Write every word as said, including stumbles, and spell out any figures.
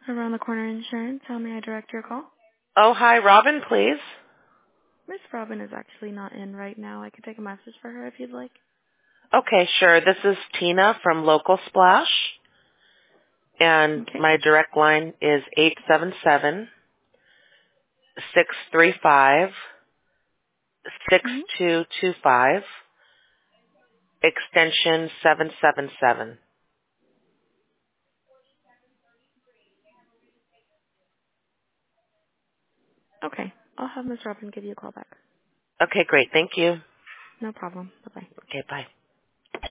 Around the Corner Insurance. How may I direct your call? Oh, hi, Robin, please. Miss Robin is actually not in right now. I could take a message for her if you'd like. Okay, sure. This is Tina from Local Splash, and Okay. my direct line is eight seven seven, six three five, six Mm-hmm. two two five, extension seven seven seven. Okay. I'll have Miss Robin give you a call back. Okay, great. Thank you. No problem. Bye-bye. Okay, bye.